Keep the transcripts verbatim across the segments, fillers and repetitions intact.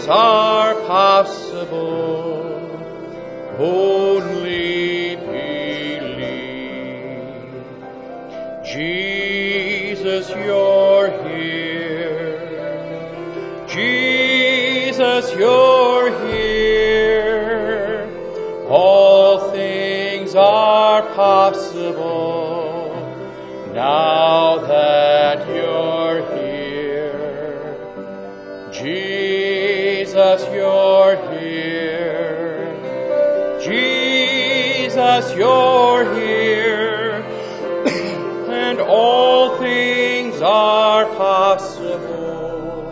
things are possible. Only believe. Jesus, you're here. Jesus, you're here. All things are possible now that you're here. Jesus, you're here. Jesus, you're here. And all things are possible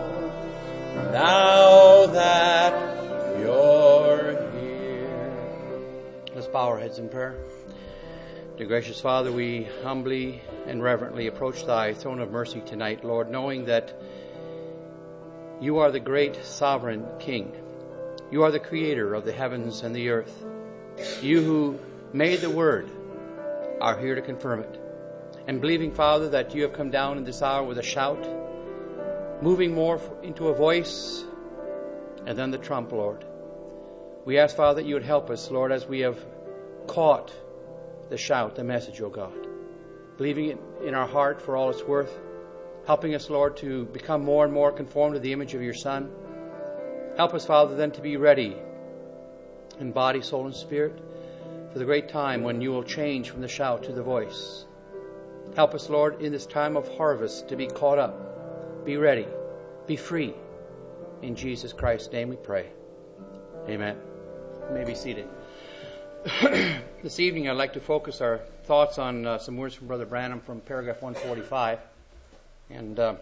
now that you're here. Let's bow our heads in prayer. Dear gracious Father, we humbly and reverently approach thy throne of mercy tonight, Lord, knowing that you are the great sovereign King. You are the creator of the heavens and the earth. You who made the Word are here to confirm it. And believing, Father, that you have come down in this hour with a shout, moving more into a voice, and then the trump, Lord. We ask, Father, that you would help us, Lord, as we have caught the shout, the message, O God. Believing it in our heart for all it's worth. Helping us, Lord, to become more and more conformed to the image of your Son. Help us, Father, then to be ready in body, soul, and spirit for the great time when you will change from the shout to the voice. Help us, Lord, in this time of harvest to be caught up, be ready, be free. In Jesus Christ's name we pray. Amen. You may be seated. This evening I'd like to focus our thoughts on uh, some words from Brother Branham from paragraph one forty-five. And uh,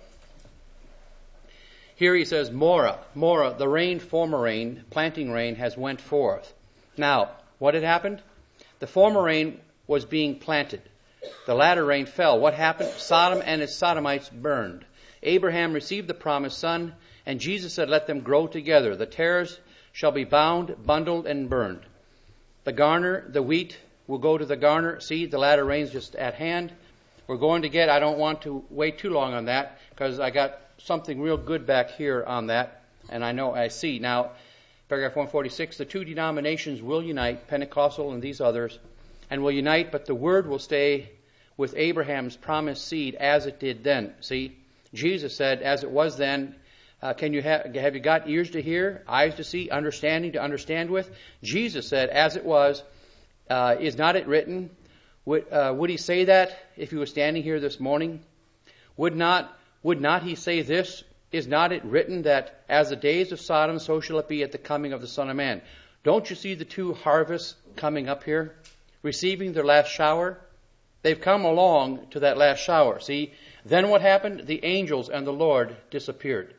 here he says, Mora, Mora, the rain, former rain, planting rain, has went forth. Now, what had happened? The former rain was being planted. The latter rain fell. What happened? Sodom and its sodomites burned. Abraham received the promised son, and Jesus said, let them grow together. The tares shall be bound, bundled, and burned. The garner, the wheat, will go to the garner. See, the latter rain's just at hand. We're going to get, I don't want to wait too long on that, because I got something real good back here on that, and I know, I see. Now, paragraph one forty-six, the two denominations will unite, Pentecostal and these others, and will unite, but the word will stay with Abraham's promised seed as it did then. See, Jesus said, as it was then, uh, can you have, have you got ears to hear, eyes to see, understanding to understand with? Jesus said, as it was, uh, is not it written? Would, uh, would he say that if he was standing here this morning? Would not, would not he say this? Is not it written that as the days of Sodom, so shall it be at the coming of the Son of Man? Don't you see the two harvests coming up here? Receiving their last shower? They've come along to that last shower. See, then what happened? The angels and the Lord disappeared.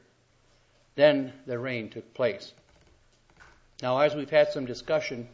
Then the rain took place. Now, as we've had some discussion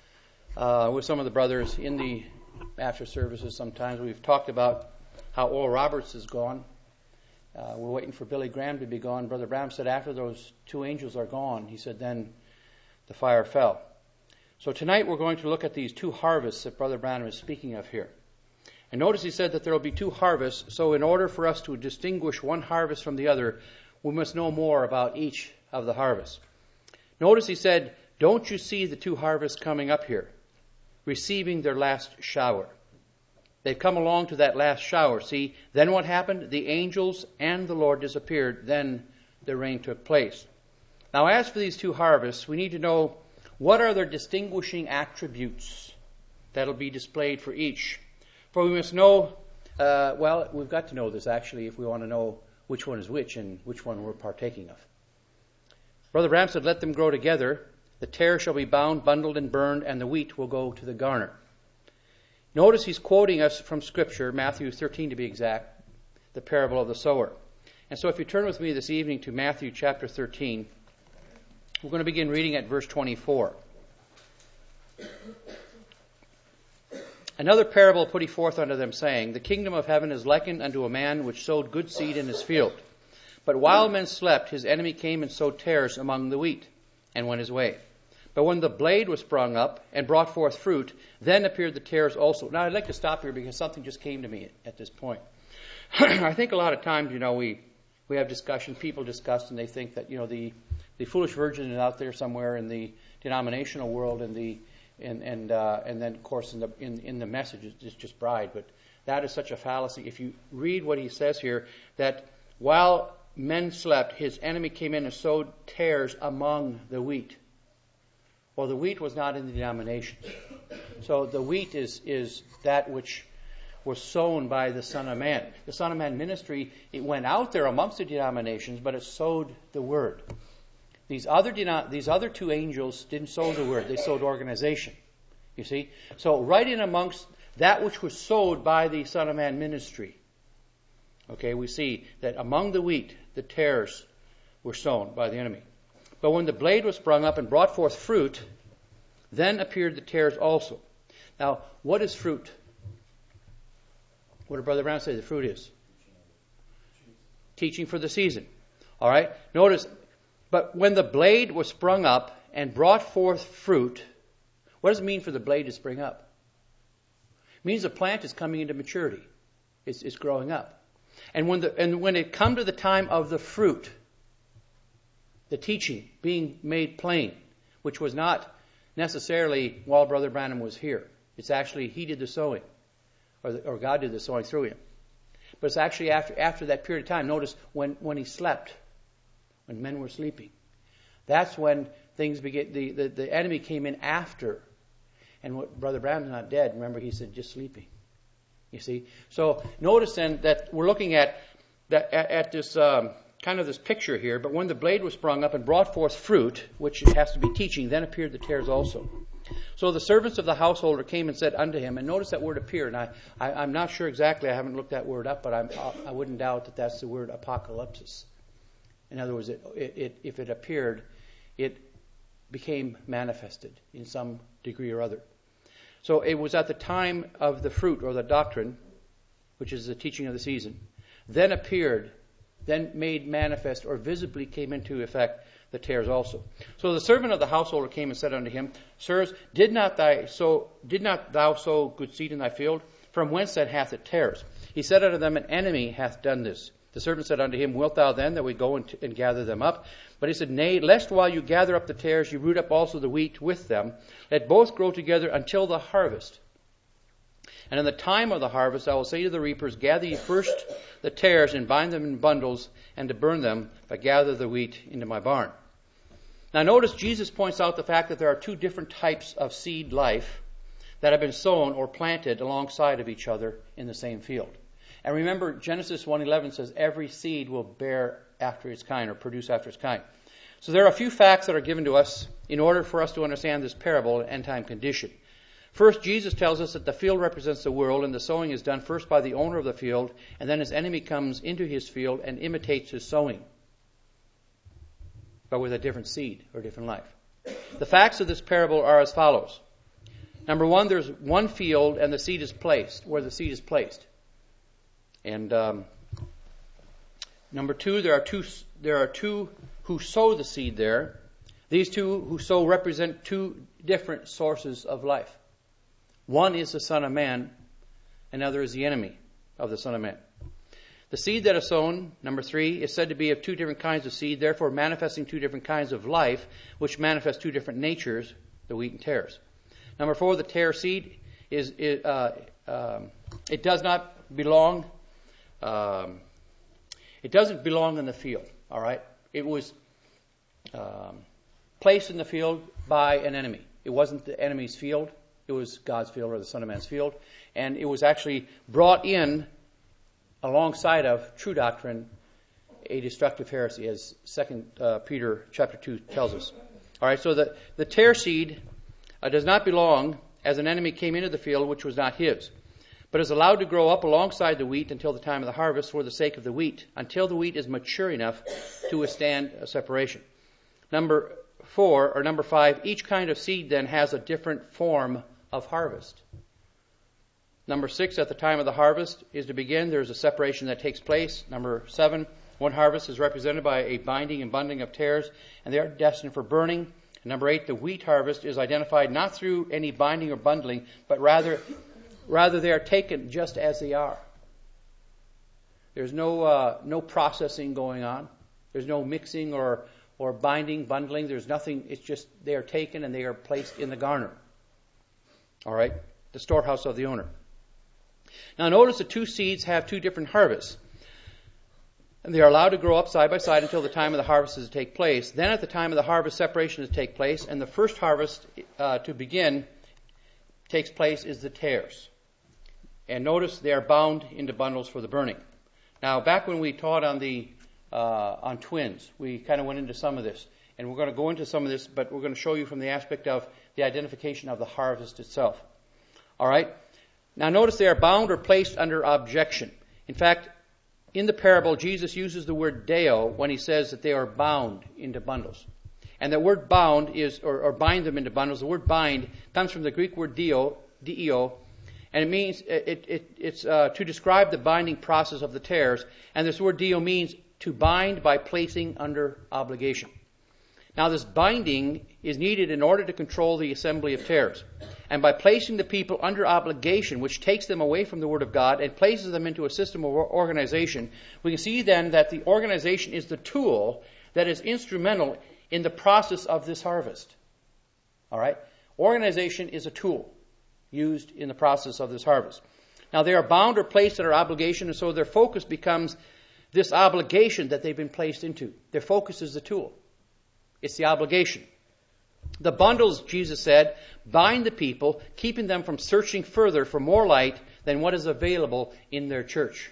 uh, with some of the brothers in the after services, sometimes we've talked about how Oral Roberts is gone. Uh, we're waiting for Billy Graham to be gone. Brother Branham said after those two angels are gone, he said then the fire fell. So tonight we're going to look at these two harvests that Brother Branham is speaking of here. And notice he said that there will be two harvests, so in order for us to distinguish one harvest from the other, we must know more about each of the harvests. Notice he said, don't you see the two harvests coming up here, receiving their last shower? They've come along to that last shower. See, then what happened? The angels and the Lord disappeared. Then the rain took place. Now, as for these two harvests, we need to know what are their distinguishing attributes that will be displayed for each. For we must know, uh, well, we've got to know this actually if we want to know which one is which and which one we're partaking of. Brother Branham said, let them grow together. The tare shall be bound, bundled, and burned, and the wheat will go to the garner. Notice he's quoting us from Scripture, Matthew thirteen to be exact, the parable of the sower. And so if you turn with me this evening to Matthew chapter thirteen, we're going to begin reading at verse twenty-four. Another parable put he forth unto them, saying, the kingdom of heaven is likened unto a man which sowed good seed in his field. But while men slept, his enemy came and sowed tares among the wheat, and went his way. But when the blade was sprung up and brought forth fruit, then appeared the tares also. Now, I'd like to stop here because something just came to me at this point. I think a lot of times, you know, we, we have discussion, people discuss, and they think that, you know, the the foolish virgin is out there somewhere in the denominational world, and the and and uh, and then of course in the in, in the message it's just bride. But that is such a fallacy. If you read what he says here, that while men slept, his enemy came in and sowed tares among the wheat. Well, the wheat was not in the denomination. So the wheat is is that which was sown by the Son of Man. The Son of Man ministry, it went out there amongst the denominations, but it sowed the word. These other denom- these other two angels didn't sow the word. They sowed organization. You see? So right in amongst that which was sowed by the Son of Man ministry, okay, we see that among the wheat, the tares were sown by the enemy. But when the blade was sprung up and brought forth fruit, then appeared the tares also. Now, what is fruit? What did Brother Brown say the fruit is? Teaching for the season. All right? Notice, but when the blade was sprung up and brought forth fruit, what does it mean for the blade to spring up? It means the plant is coming into maturity. It's, it's growing up. And when the and when it come to the time of the fruit, the teaching being made plain, which was not necessarily while Brother Branham was here. It's actually he did the sowing, or, the, or God did the sowing through him. But it's actually after after that period of time. Notice when, when he slept, when men were sleeping, that's when things begin. The, the, the enemy came in after, and what, Brother Branham's not dead. Remember, he said just sleeping. You see, so notice then that we're looking at that at, at this. Um, kind of this picture here, but when the blade was sprung up and brought forth fruit, which has to be teaching, then appeared the tares also. So the servants of the householder came and said unto him, and notice that word appeared, and I, I, I'm not sure exactly, I haven't looked that word up, but I'm, I wouldn't doubt that that's the word apocalypsis. In other words, it, it, it, if it appeared, it became manifested in some degree or other. So it was at the time of the fruit or the doctrine, which is the teaching of the season, then appeared then made manifest or visibly came into effect the tares also. So the servant of the householder came and said unto him, Sirs, did not thy so did not thou sow good seed in thy field? From whence then hath it tares? He said unto them, An enemy hath done this. The servant said unto him, Wilt thou then that we go and, t- and gather them up? But he said, Nay, lest while you gather up the tares, you root up also the wheat with them. Let both grow together until the harvest. And in the time of the harvest, I will say to the reapers, Gather ye first the tares and bind them in bundles and to burn them, but gather the wheat into my barn. Now notice Jesus points out the fact that there are two different types of seed life that have been sown or planted alongside of each other in the same field. And remember, Genesis one eleven says every seed will bear after its kind or produce after its kind. So there are a few facts that are given to us in order for us to understand this parable and end time condition. First, Jesus tells us that the field represents the world, and the sowing is done first by the owner of the field, and then his enemy comes into his field and imitates his sowing, but with a different seed or different life. The facts of this parable are as follows. Number one, there's one field, and the seed is placed, where the seed is placed. And um, number two, there are two, there are two who sow the seed there. These two who sow represent two different sources of life. One is the Son of Man, another is the enemy of the Son of Man. The seed that is sown, number three, is said to be of two different kinds of seed, therefore manifesting two different kinds of life, which manifest two different natures, the wheat and tares. Number four, the tare seed is it, uh, um, it does not belong. Um, it doesn't belong in the field. All right, it was um, placed in the field by an enemy. It wasn't the enemy's field. It was God's field or the Son of Man's field. And it was actually brought in alongside of true doctrine, a destructive heresy, as Second uh, Peter chapter two tells us. All right, so the, the tare seed uh, does not belong as an enemy came into the field which was not his, but is allowed to grow up alongside the wheat until the time of the harvest for the sake of the wheat, until the wheat is mature enough to withstand a separation. Number four, or number five, each kind of seed then has a different form of harvest. Number six, at the time of the harvest is to begin, there's a separation that takes place. Number seven, one harvest is represented by a binding and bundling of tares, and they are destined for burning. And number eight, the wheat harvest is identified not through any binding or bundling, but rather, rather they are taken just as they are. There's no uh, no processing going on. There's no mixing or or binding, bundling. There's nothing. It's just they are taken and they are placed in the garner. All right? The storehouse of the owner. Now notice the two seeds have two different harvests. And they are allowed to grow up side by side until the time of the harvest is to take place. Then at the time of the harvest, separation is to take place. And the first harvest uh, to begin takes place is the tares. And notice they are bound into bundles for the burning. Now, back when we taught on the uh, on twins, we kind of went into some of this. And we're going to go into some of this, but we're going to show you from the aspect of the identification of the harvest itself. All right? Now, notice they are bound or placed under objection. In fact, in the parable, Jesus uses the word deo when he says that they are bound into bundles. And the word bound is, or, or bind them into bundles, the word bind comes from the Greek word deo, D E O, and it means, it, it, it's uh, to describe the binding process of the tares. And this word deo means to bind by placing under obligation. Now, this binding is needed in order to control the assembly of tares. And by placing the people under obligation, which takes them away from the Word of God and places them into a system of organization, we can see then that the organization is the tool that is instrumental in the process of this harvest. All right? Organization is a tool used in the process of this harvest. Now, they are bound or placed under obligation, and so their focus becomes this obligation that they've been placed into. Their focus is the tool. It's the obligation. The bundles, Jesus said, bind the people, keeping them from searching further for more light than what is available in their church.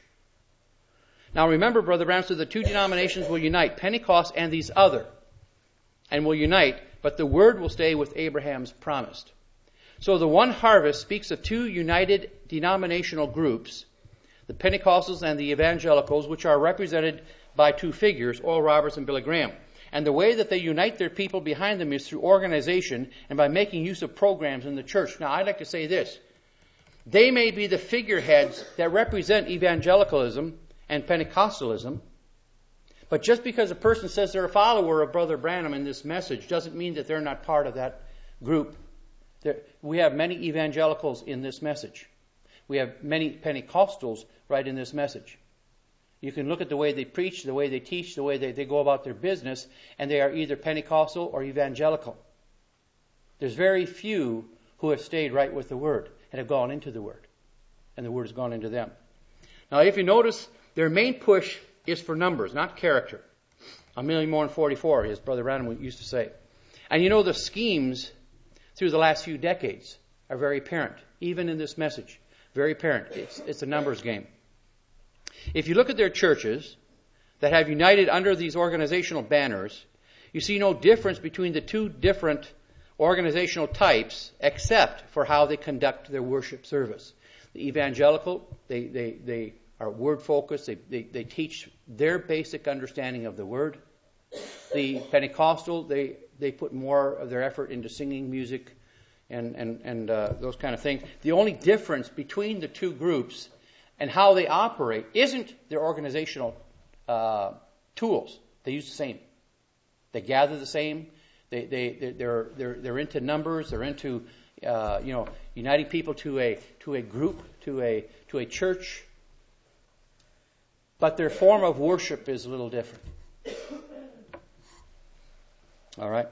Now remember, Brother Ramsey, the two denominations will unite, Pentecost and these other, and will unite, but the word will stay with Abraham's promised. So the one harvest speaks of two united denominational groups, the Pentecostals and the Evangelicals, which are represented by two figures, Oral Roberts and Billy Graham. And the way that they unite their people behind them is through organization and by making use of programs in the church. Now, I'd like to say this. They may be the figureheads that represent evangelicalism and Pentecostalism, but just because a person says they're a follower of Brother Branham in this message doesn't mean that they're not part of that group. There, we have many evangelicals in this message. We have many Pentecostals right in this message. You can look at the way they preach, the way they teach, the way they, they go about their business, and they are either Pentecostal or evangelical. There's very few who have stayed right with the Word and have gone into the Word, and the Word has gone into them. Now, if you notice, their main push is for numbers, not character. A million more than forty-four, as Brother Branham used to say. And you know, the schemes through the last few decades are very apparent, even in this message. Very apparent. It's, it's a numbers game. If you look at their churches that have united under these organizational banners, you see no difference between the two different organizational types except for how they conduct their worship service. The evangelical, they, they, they are word-focused. They, they, they teach their basic understanding of the Word. The Pentecostal, they, they put more of their effort into singing, music, and, and, and uh, those kind of things. The only difference between the two groups and how they operate isn't their organizational uh, tools. They use the same. They gather the same. They they they're they're they're into numbers. They're into uh, you know uniting people to a to a group, to a to a church. But their form of worship is a little different. All right.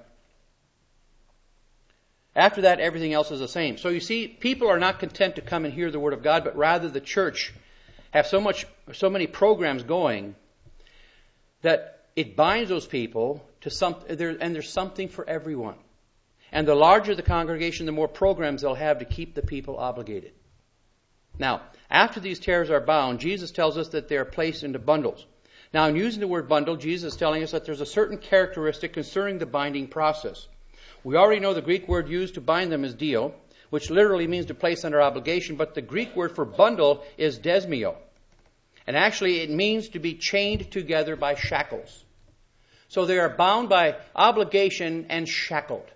After that, everything else is the same. So you see, people are not content to come and hear the Word of God, but rather the church have so much, so many programs going that it binds those people to some, and there's something for everyone. And the larger the congregation, the more programs they'll have to keep the people obligated. Now, after these tares are bound, Jesus tells us that they are placed into bundles. Now, in using the word bundle, Jesus is telling us that there's a certain characteristic concerning the binding process. We already know the Greek word used to bind them is deo, which literally means to place under obligation, but the Greek word for bundle is desmio. And actually it means to be chained together by shackles. So they are bound by obligation and shackled.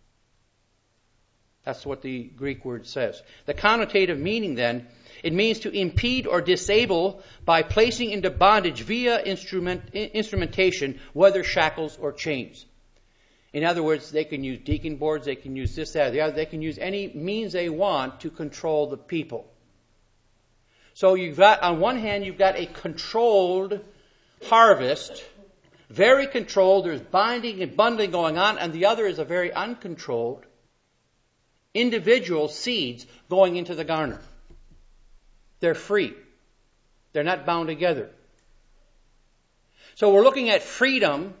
That's what the Greek word says. The connotative meaning then, it means to impede or disable by placing into bondage via instrument, instrumentation, whether shackles or chains. In other words, they can use deacon boards, they can use this, that, or the other. They can use any means they want to control the people. So you've got, on one hand, you've got a controlled harvest very controlled. There's binding and bundling going on. And the other is a very uncontrolled, individual seeds going into the garner. They're free. They're not bound together. So we're looking at freedom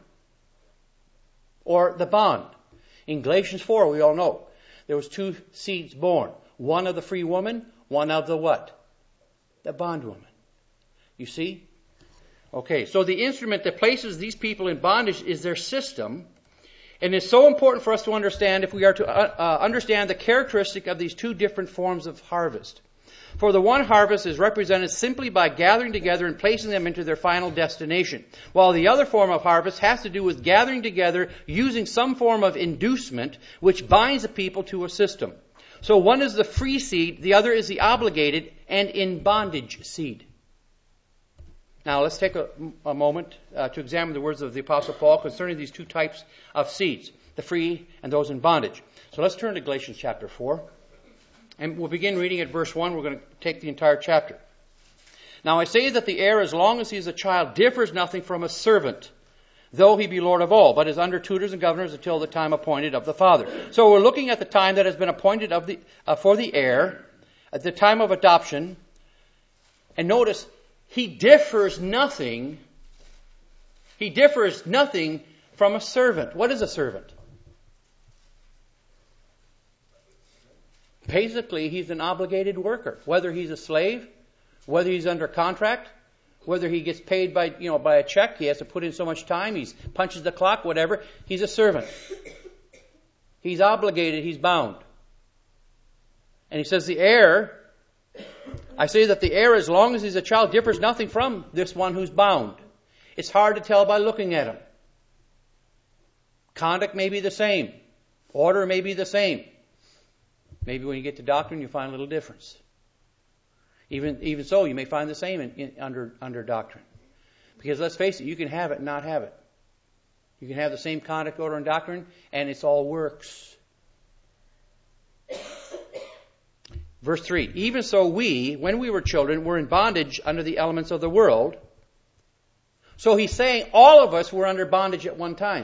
or the bond. In Galatians four, we all know, there was two seeds born. One of the free woman, one of the what? The bondwoman. You see? Okay, so the instrument that places these people in bondage is their system. And it's so important for us to understand if we are to uh, uh, understand the characteristic of these two different forms of harvest. For the one harvest is represented simply by gathering together and placing them into their final destination, while the other form of harvest has to do with gathering together using some form of inducement which binds the people to a system. So one is the free seed, the other is the obligated and in bondage seed. Now let's take a, a moment uh, to examine the words of the Apostle Paul concerning these two types of seeds, the free and those in bondage. So let's turn to Galatians chapter four. And we'll begin reading at verse one. We're going to take the entire chapter. Now I say that the heir, as long as he is a child, differs nothing from a servant, though he be Lord of all, but is under tutors and governors until the time appointed of the father. So we're looking at the time that has been appointed of the, uh, for the heir, at the time of adoption. And notice, he differs nothing, he differs nothing from a servant. What is a servant? Basically, he's an obligated worker. Whether he's a slave, whether he's under contract, whether he gets paid by, you know, by a check, he has to put in so much time, he punches the clock, whatever, he's a servant. He's obligated, he's bound. And he says the heir, I say that the heir, as long as he's a child, differs nothing from this one who's bound. It's hard to tell by looking at him. Conduct may be the same. Order may be the same. Maybe when you get to doctrine, you find a little difference. Even even so, you may find the same in, in, under under doctrine. Because let's face it, you can have it and not have it. You can have the same conduct, order, and doctrine, and it's all works. Verse three, even so we, when we were children, were in bondage under the elements of the world. So he's saying all of us were under bondage at one time.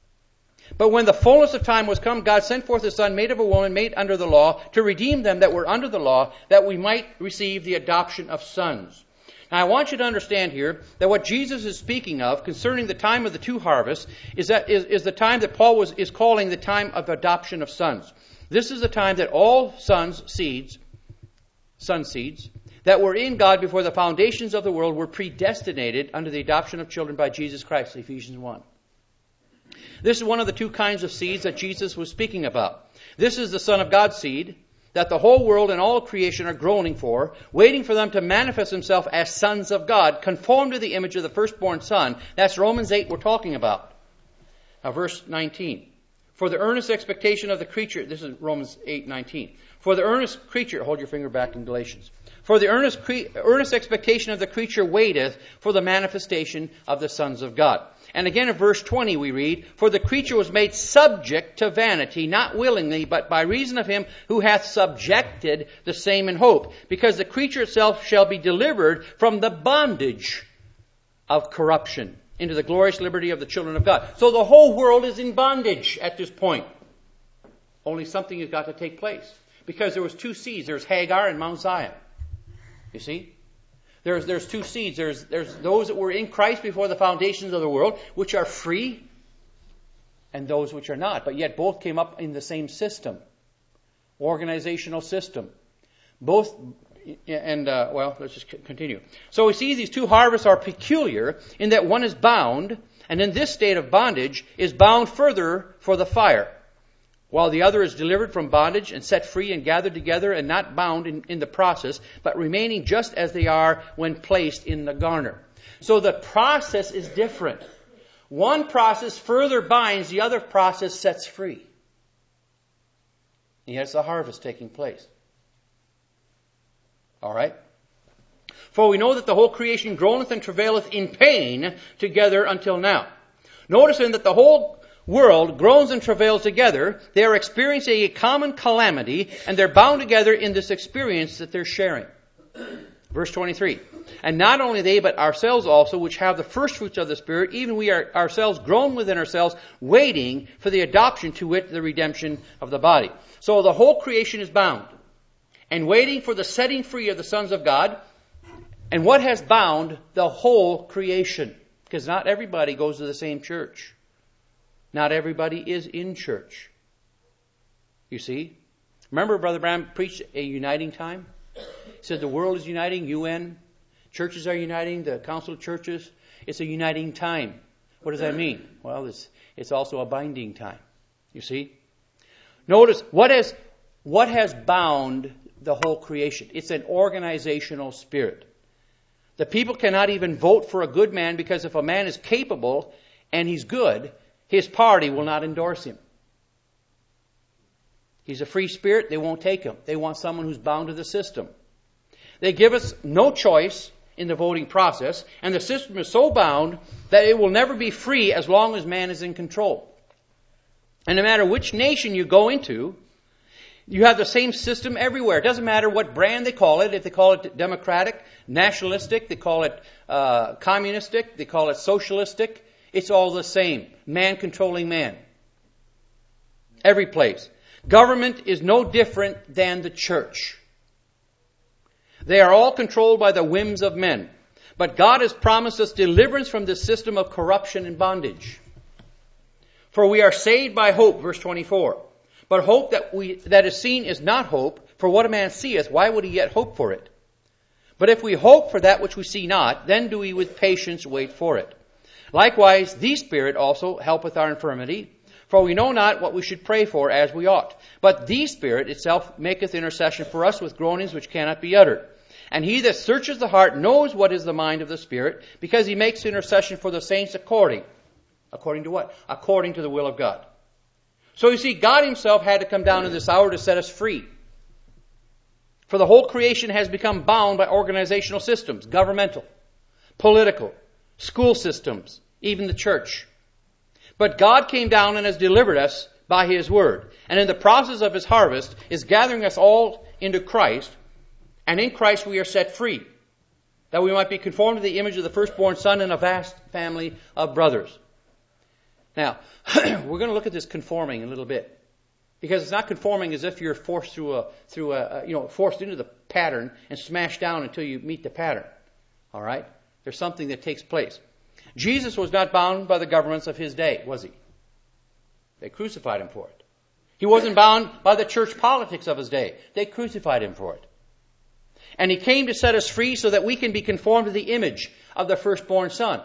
But when the fullness of time was come, God sent forth His Son, made of a woman, made under the law, to redeem them that were under the law, that we might receive the adoption of sons. Now I want you to understand here that what Jesus is speaking of concerning the time of the two harvests is that is, is the time that Paul was is calling the time of adoption of sons. This is the time that all sons, seeds, son seeds, that were in God before the foundations of the world were predestinated unto the adoption of children by Jesus Christ, Ephesians one. This is one of the two kinds of seeds that Jesus was speaking about. This is the Son of God's seed that the whole world and all creation are groaning for, waiting for them to manifest themselves as sons of God, conformed to the image of the firstborn Son. That's Romans eight we're talking about. Now verse nineteen. For the earnest expectation of the creature, this is Romans eight nineteen. For the earnest creature, hold your finger back in Galatians. For the earnest, cre- earnest expectation of the creature waiteth for the manifestation of the sons of God. And again in verse twenty we read, for the creature was made subject to vanity, not willingly, but by reason of him who hath subjected the same in hope. Because the creature itself shall be delivered from the bondage of corruption into the glorious liberty of the children of God. So the whole world is in bondage at this point. Only something has got to take place. Because there was two seeds. There's Hagar and Mount Zion. You see? There's there's two seeds. There's there's those that were in Christ before the foundations of the world, which are free, and those which are not. But yet both came up in the same system, organizational system. Both, and uh, well, let's just continue. So we see these two harvests are peculiar in that one is bound, and in this state of bondage is bound further for the fire, while the other is delivered from bondage and set free and gathered together and not bound in, in the process, but remaining just as they are when placed in the garner. So the process is different. One process further binds, the other process sets free. And yet it's the harvest taking place. All right? For we know that the whole creation groaneth and travaileth in pain together until now. Notice then that the whole world groans and travails together. They are experiencing a common calamity, and they're bound together in this experience that they're sharing. Verse twenty-three. And not only they, but ourselves also, which have the first fruits of the Spirit, even we are ourselves grown within ourselves, waiting for the adoption, to wit, the redemption of the body. So the whole creation is bound and waiting for the setting free of the sons of God. And what has bound the whole creation? Because not everybody goes to the same church. Not everybody is in church. You see? Remember Brother Branham preached a uniting time? He said the world is uniting, U N. Churches are uniting, the Council of Churches. It's a uniting time. What does that mean? Well, it's, it's also a binding time. You see? Notice, what has, what has bound the whole creation? It's an organizational spirit. The people cannot even vote for a good man, because if a man is capable and he's good, his party will not endorse him. He's a free spirit, they won't take him. They want someone who's bound to the system. They give us no choice in the voting process, and the system is so bound that it will never be free as long as man is in control. And no matter which nation you go into, you have the same system everywhere. It doesn't matter what brand they call it. If they call it democratic, nationalistic, they call it uh, communistic, they call it socialistic, it's all the same. Man controlling man. Every place. Government is no different than the church. They are all controlled by the whims of men. But God has promised us deliverance from this system of corruption and bondage. For we are saved by hope, verse twenty-four. But hope that we that is seen is not hope, for what a man seeth, why would he yet hope for it? But if we hope for that which we see not, then do we with patience wait for it. Likewise, the Spirit also helpeth our infirmity, for we know not what we should pray for as we ought. But the Spirit itself maketh intercession for us with groanings which cannot be uttered. And he that searches the heart knows what is the mind of the Spirit, because he makes intercession for the saints according. According to what? According to the will of God. So you see, God himself had to come down in this hour to set us free. For the whole creation has become bound by organizational systems, governmental, political, school systems, even the church. But God came down and has delivered us by his word. And in the process of his harvest is gathering us all into Christ. And in Christ we are set free, that we might be conformed to the image of the firstborn Son in a vast family of brothers. Now, we're going to look at this conforming a little bit. Because it's not conforming as if you're forced through a, through a, you know, forced into the pattern and smashed down until you meet the pattern. All right? There's something that takes place. Jesus was not bound by the governments of his day, was he? They crucified him for it. He wasn't bound by the church politics of his day. They crucified him for it. And he came to set us free so that we can be conformed to the image of the firstborn Son.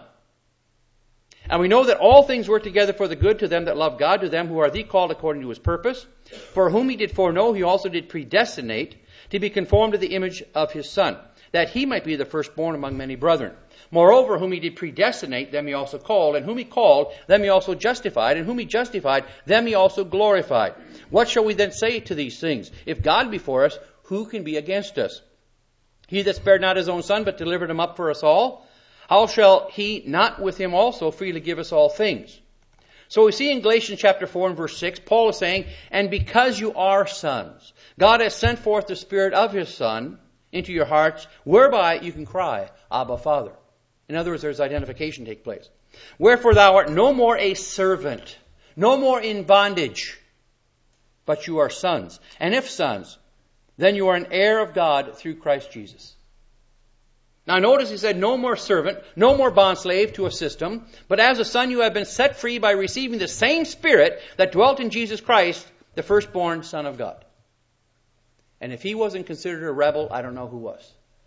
And we know that all things work together for the good to them that love God, to them who are the called according to his purpose. For whom he did foreknow, he also did predestinate to be conformed to the image of his Son, that he might be the firstborn among many brethren. Moreover, whom he did predestinate, them he also called. And whom he called, them he also justified. And whom he justified, them he also glorified. What shall we then say to these things? If God be for us, who can be against us? He that spared not his own Son, but delivered him up for us all, how shall he not with him also freely give us all things? So we see in Galatians chapter four and verse six, Paul is saying, and because you are sons, God has sent forth the Spirit of his Son into your hearts, whereby you can cry, Abba, Father. In other words, there's identification take place. Wherefore thou art no more a servant, no more in bondage, but you are sons. And if sons, then you are an heir of God through Christ Jesus. Now notice he said no more servant, no more bondslave to a system, but as a son you have been set free by receiving the same Spirit that dwelt in Jesus Christ, the firstborn Son of God. And if he wasn't considered a rebel, I don't know who was.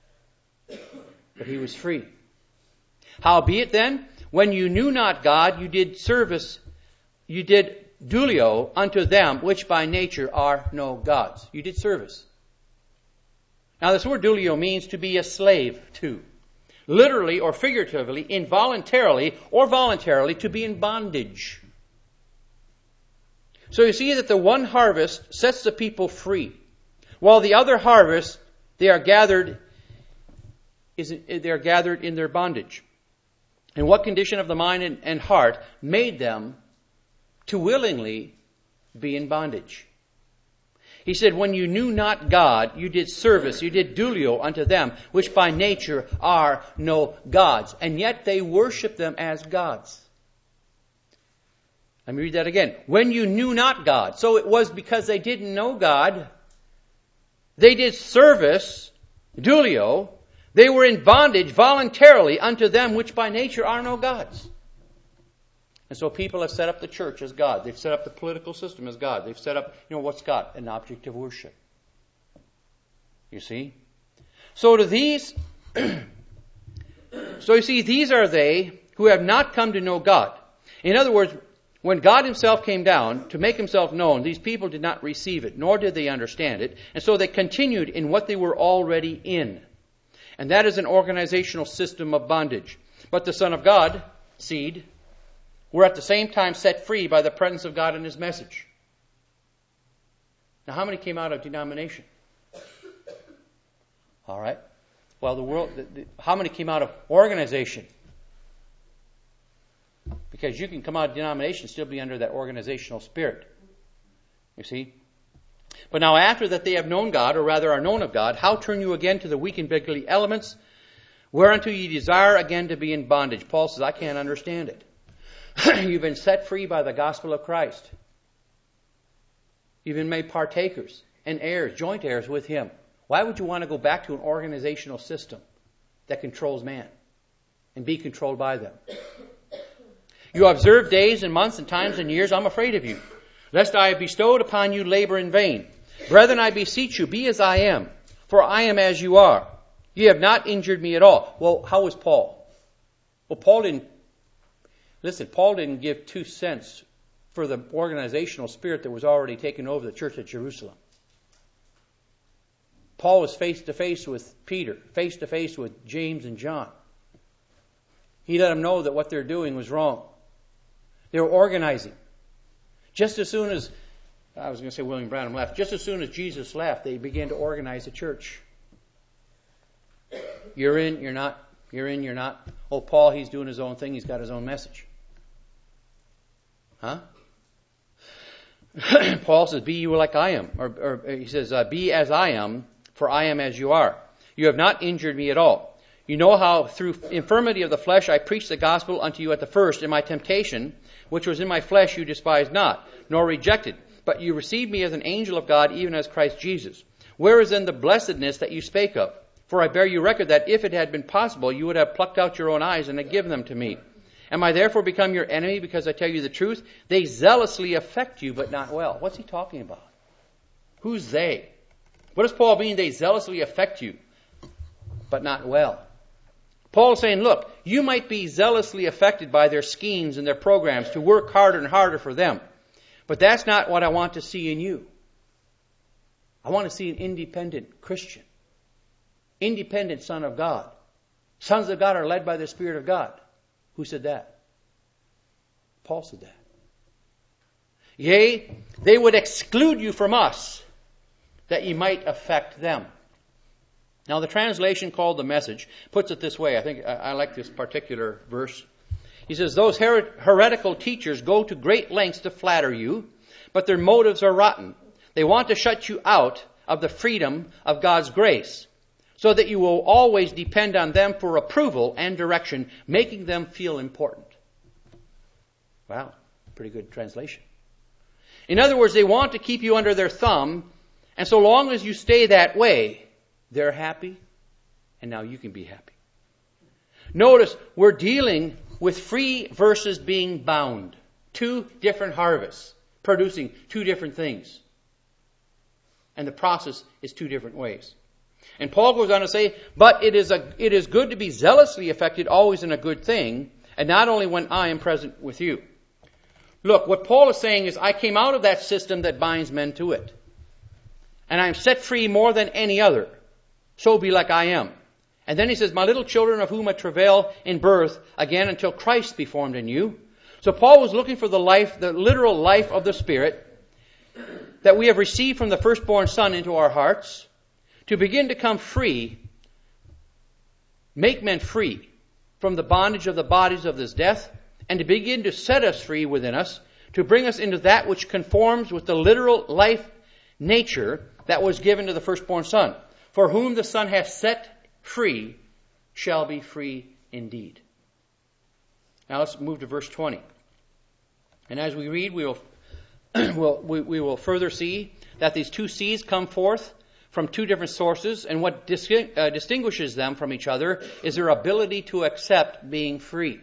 But he was free. Howbeit then, when you knew not God, you did service, you did dulio unto them which by nature are no gods. You did service. Now this word dulio means to be a slave to. Literally or figuratively, involuntarily or voluntarily, to be in bondage. So you see that the one harvest sets the people free, while the other harvest, they are gathered, is they are gathered in their bondage. And what condition of the mind and, and heart made them to willingly be in bondage? He said, when you knew not God, you did service, you did dulio unto them, which by nature are no gods. And yet they worship them as gods. Let me read that again. When you knew not God. So it was because they didn't know God. They did service, dulio. They were in bondage voluntarily unto them, which by nature are no gods. And so people have set up the church as God. They've set up the political system as God. They've set up, you know, what's God? An object of worship. You see? So to these, so you see, these are they who have not come to know God. In other words, when God himself came down to make himself known, these people did not receive it, nor did they understand it. And so they continued in what they were already in. And that is an organizational system of bondage. But the Son of God, seed, were at the same time set free by the presence of God in his message. Now, how many came out of denomination? All right. Well, the world. The, the, how many came out of organization? Because you can come out of denomination and still be under that organizational spirit. You see? But now after that they have known God, or rather are known of God, how turn you again to the weak and beggarly elements, whereunto ye desire again to be in bondage? Paul says, I can't understand it. You've been set free by the gospel of Christ. You've been made partakers and heirs, joint heirs with him. Why would you want to go back to an organizational system that controls man and be controlled by them? You observe days and months and times and years. I'm afraid of you, lest I have bestowed upon you labor in vain. Brethren, I beseech you, be as I am, for I am as you are. You have not injured me at all. Well, how was Paul? Well, Paul didn't, listen, Paul didn't give two cents for the organizational spirit that was already taking over the church at Jerusalem. Paul was face to face with Peter, face to face with James and John. He let them know that what they're doing was wrong. They were organizing. Just as soon as, I was going to say William Branham left, just as soon as Jesus left, they began to organize the church. You're in, you're not. You're in, you're not. Oh, Paul, he's doing his own thing. He's got his own message. Huh? Paul says, be you like I am. Or, or he says, uh, be as I am, for I am as you are. You have not injured me at all. You know how through infirmity of the flesh I preached the gospel unto you at the first in my temptation, which was in my flesh you despised not, nor rejected. But you received me as an angel of God, even as Christ Jesus. Where is then the blessedness that you spake of? For I bear you record that if it had been possible, you would have plucked out your own eyes and had given them to me. Am I therefore become your enemy because I tell you the truth? They zealously affect you, but not well. What's he talking about? Who's they? What does Paul mean, they zealously affect you, but not well? Paul is saying, look, you might be zealously affected by their schemes and their programs to work harder and harder for them. But that's not what I want to see in you. I want to see an independent Christian. Independent son of God. Sons of God are led by the Spirit of God. Who said that? Paul said that. Yea, they would exclude you from us, that ye might affect them. Now the translation called The Message puts it this way. I think I, I like this particular verse. He says, those her- heretical teachers go to great lengths to flatter you, but their motives are rotten. They want to shut you out of the freedom of God's grace, so that you will always depend on them for approval and direction, making them feel important. Wow, pretty good translation. In other words, they want to keep you under their thumb, and so long as you stay that way, they're happy, and now you can be happy. Notice, we're dealing with free versus being bound. Two different harvests, producing two different things. And the process is two different ways. And Paul goes on to say, but it is a it is good to be zealously affected, always in a good thing, and not only when I am present with you. Look, what Paul is saying is, I came out of that system that binds men to it. And I am set free more than any other. So be like I am. And then he says, my little children, of whom I travail in birth, again until Christ be formed in you. So Paul was looking for the life, the literal life of the Spirit that we have received from the firstborn Son into our hearts, to begin to come free, make men free from the bondage of the bodies of this death, and to begin to set us free within us, to bring us into that which conforms with the literal life nature that was given to the firstborn son. For whom the Son hath set free shall be free indeed. Now let's move to verse twenty. And as we read, we will, we'll, we, we will further see that these two seeds come forth from two different sources, and what dis- uh, distinguishes them from each other is their ability to accept being free.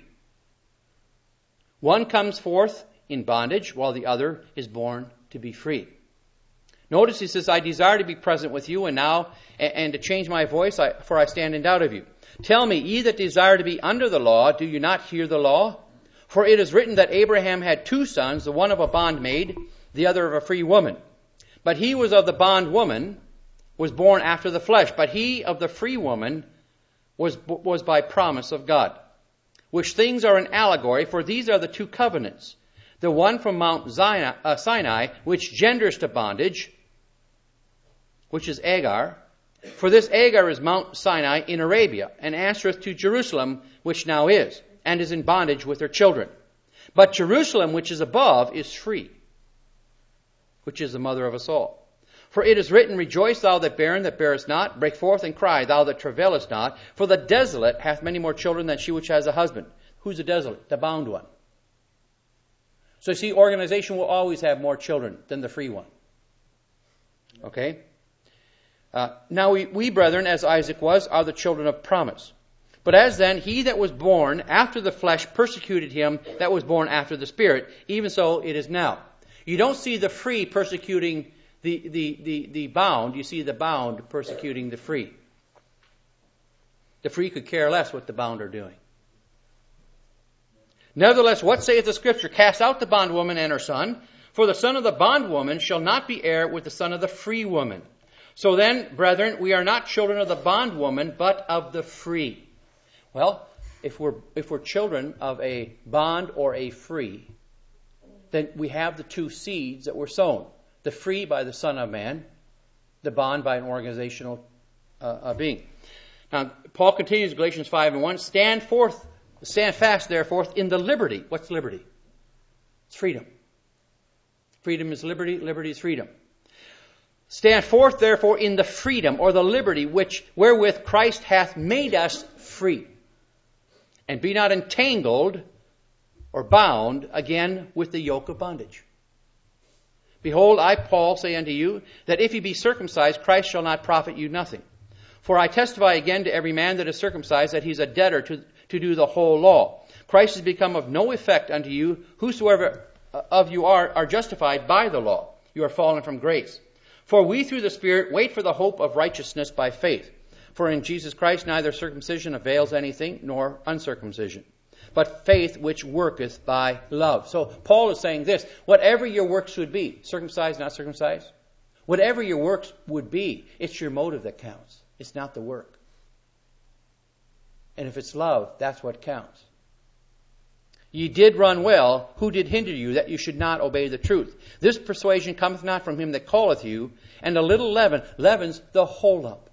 One comes forth in bondage, while the other is born to be free. Notice he says, I desire to be present with you, and now, and, and to change my voice, I, for I stand in doubt of you. Tell me, ye that desire to be under the law, do you not hear the law? For it is written that Abraham had two sons, the one of a bondmaid, the other of a free woman. But he was of the bondwoman, was born after the flesh, but he of the free woman was, was by promise of God. Which things are an allegory, for these are the two covenants. The one from Mount Sinai, uh, Sinai, which genders to bondage, which is Agar. For this Agar is Mount Sinai in Arabia, and answereth to Jerusalem, which now is, and is in bondage with her children. But Jerusalem, which is above, is free, which is the mother of us all. For it is written, Rejoice, thou that barren, that bearest not. Break forth and cry, thou that travailest not. For the desolate hath many more children than she which has a husband. Who's the desolate? The bound one. So you see, organization will always have more children than the free one. Okay? Uh, now we, we, brethren, as Isaac was, are the children of promise. But as then he that was born after the flesh persecuted him that was born after the Spirit, even so it is now. You don't see the free persecuting the, the, the, the bound. You see the bound persecuting the free. The free could care less what the bound are doing. Nevertheless, what saith the Scripture? Cast out the bondwoman and her son, for the son of the bondwoman shall not be heir with the son of the free woman. So then, brethren, we are not children of the bondwoman, but of the free. Well, if we're if we're children of a bond or a free, then we have the two seeds that were sown. The free by the Son of Man, the bond by an organizational uh, uh, being. Now, Paul continues, Galatians five and one, Stand forth, stand fast, therefore, in the liberty. What's liberty? It's freedom. Freedom is liberty, liberty is freedom. Stand forth, therefore, in the freedom or the liberty which wherewith Christ hath made us free. And be not entangled or bound again with the yoke of bondage. Behold, I, Paul, say unto you, that if ye be circumcised, Christ shall not profit you nothing. For I testify again to every man that is circumcised, that he is a debtor to, to do the whole law. Christ is become of no effect unto you. Whosoever of you are, are justified by the law. You are fallen from grace. For we through the Spirit wait for the hope of righteousness by faith. For in Jesus Christ neither circumcision avails anything, nor uncircumcision, but faith which worketh by love. So Paul is saying this, whatever your works would be, circumcised, not circumcised, whatever your works would be, it's your motive that counts. It's not the work. And if it's love, that's what counts. Ye did run well. Who did hinder you that you should not obey the truth? This persuasion cometh not from him that calleth you, and a little leaven leavens the whole lump.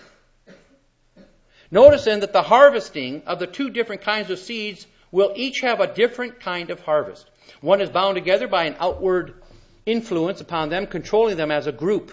Notice then that the harvesting of the two different kinds of seeds will each have a different kind of harvest. One is bound together by an outward influence upon them, controlling them as a group,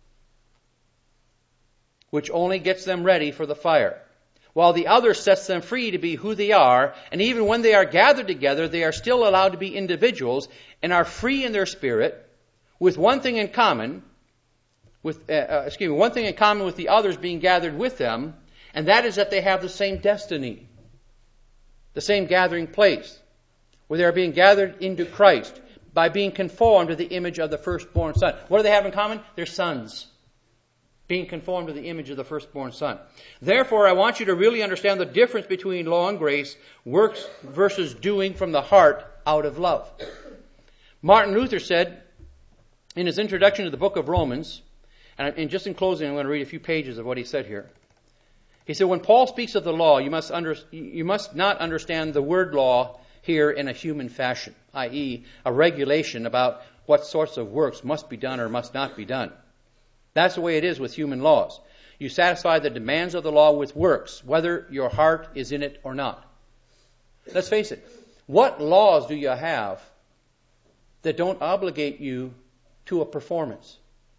which only gets them ready for the fire, while the other sets them free to be who they are, and even when they are gathered together, they are still allowed to be individuals and are free in their spirit, with one thing in common, with uh, uh, excuse me, one thing in common with the others being gathered with them, and that is that they have the same destiny, the same gathering place, where they are being gathered into Christ by being conformed to the image of the firstborn Son. What do they have in common? They're sons, being conformed to the image of the firstborn Son. Therefore, I want you to really understand the difference between law and grace, works versus doing from the heart out of love. Martin Luther said in his introduction to the book of Romans, and just in closing, I'm going to read a few pages of what he said here. He said, when Paul speaks of the law, you must, under, you must not understand the word law here in a human fashion, that is a regulation about what sorts of works must be done or must not be done. That's the way it is with human laws. You satisfy the demands of the law with works, whether your heart is in it or not. Let's face it. What laws do you have that don't obligate you to a performance?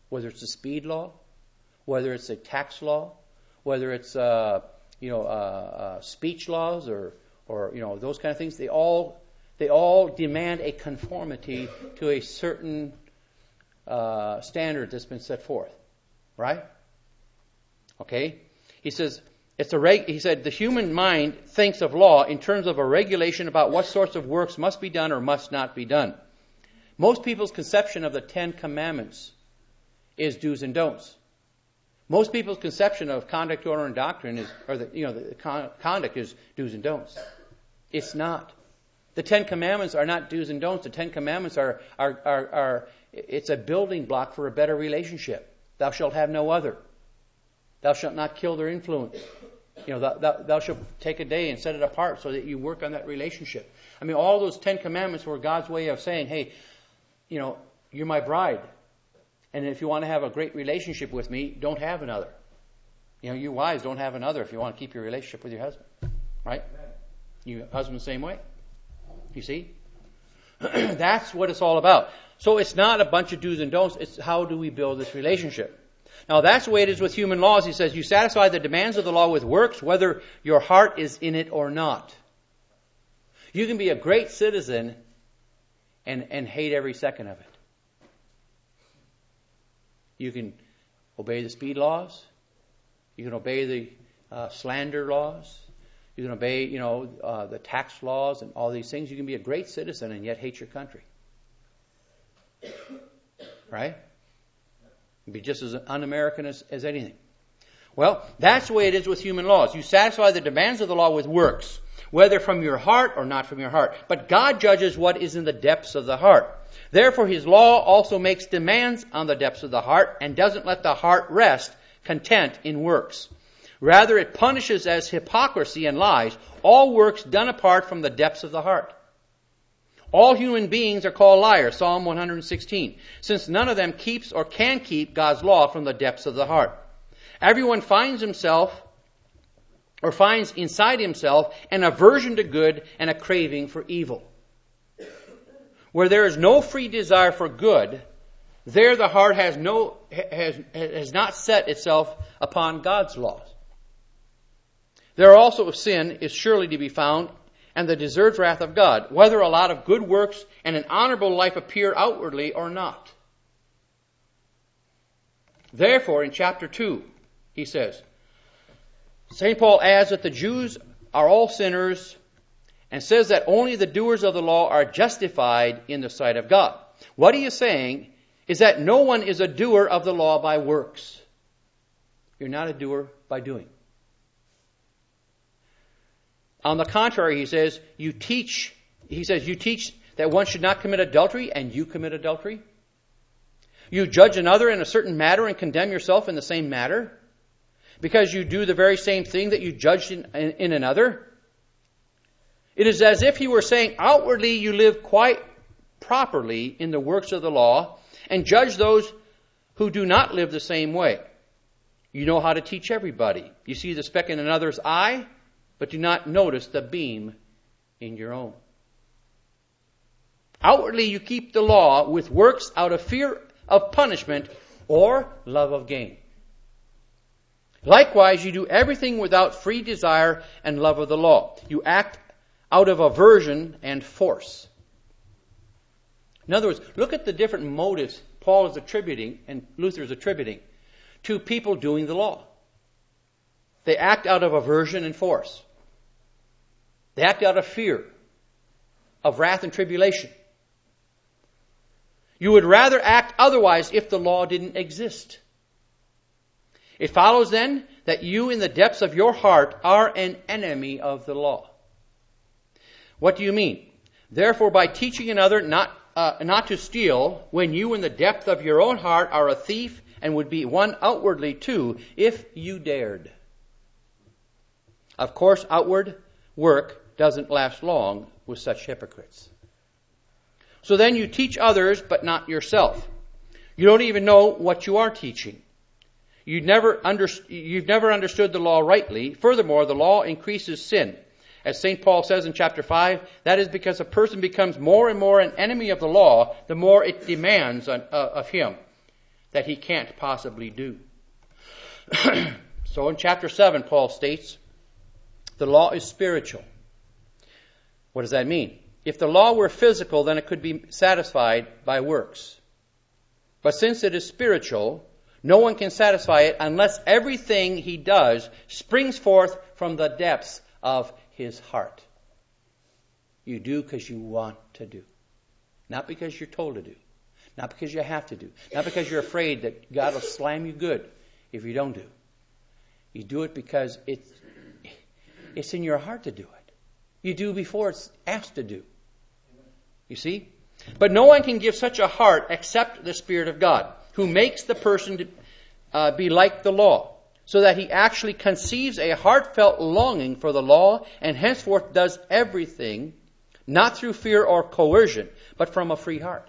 whether it's a speed law, whether it's a tax law, whether it's uh, you know uh, uh, speech laws or or you know those kind of things. They all they all demand a conformity to a certain uh, standard that's been set forth, right? Okay, he says. It's a reg- he said the human mind thinks of law in terms of a regulation about what sorts of works must be done or must not be done. Most people's conception of the Ten Commandments is do's and don'ts. Most people's conception of conduct, order, and doctrine is, or the, you know, the con- conduct is do's and don'ts. It's not. The Ten Commandments are not do's and don'ts. The Ten Commandments are are are, are it's a building block for a better relationship. Thou shalt have no other. Thou shalt not kill their influence. You know, thou, thou, thou shalt take a day and set it apart so that you work on that relationship. I mean, all those Ten Commandments were God's way of saying, hey, you know, you're my bride. And if you want to have a great relationship with me, don't have another. You know, you wives don't have another if you want to keep your relationship with your husband. Right? You husband the same way. You see? That's what it's all about. So it's not a bunch of do's and don'ts. It's how do we build this relationship. Now, that's the way it is with human laws. He says, you satisfy the demands of the law with works, whether your heart is in it or not. You can be a great citizen and, and hate every second of it. You can obey the speed laws. You can obey the uh, slander laws. You can obey, you know, uh, the tax laws and all these things. You can be a great citizen and yet hate your country. Right? Be just as un-American as, as anything. Well, that's the way it is with human laws. You satisfy the demands of the law with works, whether from your heart or not from your heart. But God judges what is in the depths of the heart. Therefore, his law also makes demands on the depths of the heart and doesn't let the heart rest content in works. Rather, it punishes as hypocrisy and lies all works done apart from the depths of the heart. All human beings are called liars, Psalm one sixteen, since none of them keeps or can keep God's law from the depths of the heart. Everyone finds himself or finds inside himself an aversion to good and a craving for evil. Where there is no free desire for good, there the heart has no has has not set itself upon God's laws. There also sin is surely to be found, and the deserved wrath of God, whether a lot of good works and an honorable life appear outwardly or not. Therefore, in chapter two, he says, Saint Paul adds that the Jews are all sinners and says that only the doers of the law are justified in the sight of God. What he is saying is that no one is a doer of the law by works. You're not a doer by doing. On the contrary, he says, you teach, he says, you teach that one should not commit adultery, and you commit adultery. You judge another in a certain matter and condemn yourself in the same matter, because you do the very same thing that you judged in, in, in another. It is as if he were saying, outwardly you live quite properly in the works of the law, and judge those who do not live the same way. You know how to teach everybody. You see the speck in another's eye, but do not notice the beam in your own. Outwardly you keep the law with works out of fear of punishment or love of gain. Likewise, you do everything without free desire and love of the law. You act out of aversion and force. In other words, look at the different motives Paul is attributing and Luther is attributing to people doing the law. They act out of aversion and force. They act out of fear, of wrath and tribulation. You would rather act otherwise if the law didn't exist. It follows then that you in the depths of your heart are an enemy of the law. What do you mean? Therefore, by teaching another not uh, not to steal, when you in the depth of your own heart are a thief and would be one outwardly too, if you dared. Of course, outward work doesn't last long with such hypocrites. So then you teach others, but not yourself. You don't even know what you are teaching. You've never, under, you've never understood the law rightly. Furthermore, the law increases sin. As Saint Paul says in chapter five, that is because a person becomes more and more an enemy of the law, the more it demands on, uh, of him. that he can't possibly do. So in chapter seven, Paul states, the law is spiritual. What does that mean? If the law were physical, then it could be satisfied by works. But since it is spiritual, no one can satisfy it unless everything he does springs forth from the depths of his heart. You do because you want to do. Not because you're told to do. Not because you have to do. Not because you're afraid that God will slam you good if you don't do. You do it because it's, it's in your heart to do it. You do before it's asked to do. You see? But no one can give such a heart except the Spirit of God, who makes the person to uh, be like the law, so that he actually conceives a heartfelt longing for the law and henceforth does everything, not through fear or coercion, but from a free heart.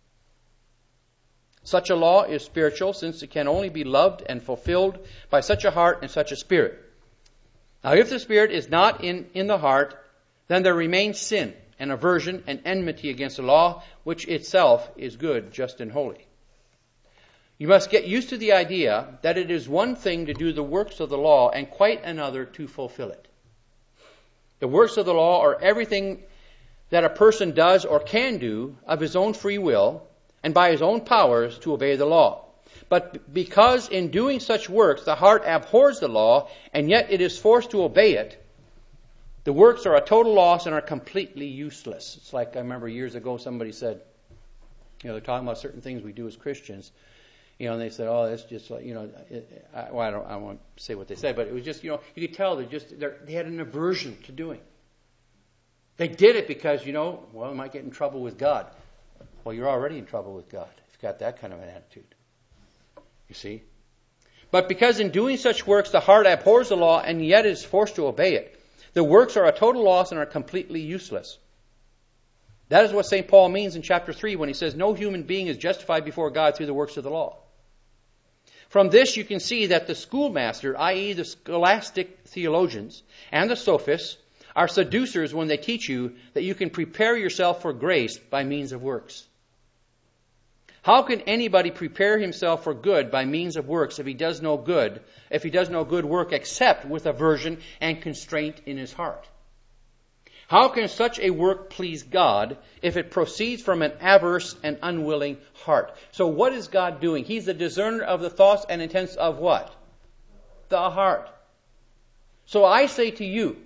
Such a law is spiritual, since it can only be loved and fulfilled by such a heart and such a spirit. Now, if the Spirit is not in, in the heart, then there remains sin and aversion and enmity against the law, which itself is good, just, and holy. You must get used to the idea that it is one thing to do the works of the law and quite another to fulfill it. The works of the law are everything that a person does or can do of his own free will and by his own powers to obey the law. But because in doing such works the heart abhors the law, and yet it is forced to obey it, the works are a total loss and are completely useless. It's like I remember years ago somebody said, you know, they're talking about certain things we do as Christians, you know, and they said, oh, that's just like, you know, it, I, well, I don't, I don't want to say what they said, but it was just, you know, you could tell they just they're, they had an aversion to doing. They did it because, you know, well, we might get in trouble with God. Well, you're already in trouble with God if you've got that kind of an attitude. You see? But because in doing such works the heart abhors the law and yet is forced to obey it, the works are a total loss and are completely useless. That is what Saint Paul means in chapter three when he says, no human being is justified before God through the works of the law. From this you can see that the schoolmaster, that is the scholastic theologians and the sophists, are seducers when they teach you that you can prepare yourself for grace by means of works. How can anybody prepare himself for good by means of works if he does no good, if he does no good work except with aversion and constraint in his heart? How can such a work please God if it proceeds from an averse and unwilling heart? So what is God doing? He's the discerner of the thoughts and intents of what? The heart. So I say to you,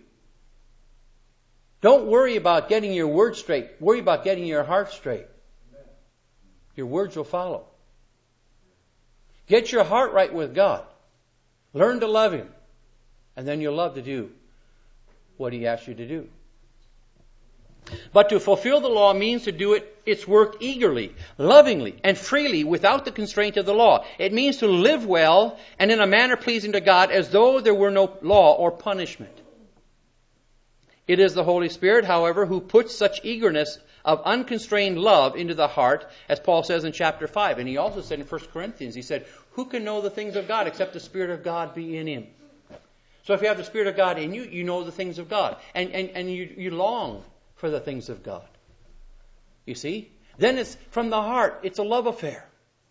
don't worry about getting your words straight. Worry about getting your heart straight. Your words will follow. Get your heart right with God. Learn to love Him. And then you'll love to do what He asks you to do. But to fulfill the law means to do it, its work eagerly, lovingly, and freely without the constraint of the law. It means to live well and in a manner pleasing to God as though there were no law or punishment. It is the Holy Spirit, however, who puts such eagerness of unconstrained love into the heart, as Paul says in chapter five. And he also said in First Corinthians, he said, who can know the things of God except the Spirit of God be in him? So if you have the Spirit of God in you, you know the things of God. And, and, and you, you long for the things of God. You see? Then it's from the heart. It's a love affair.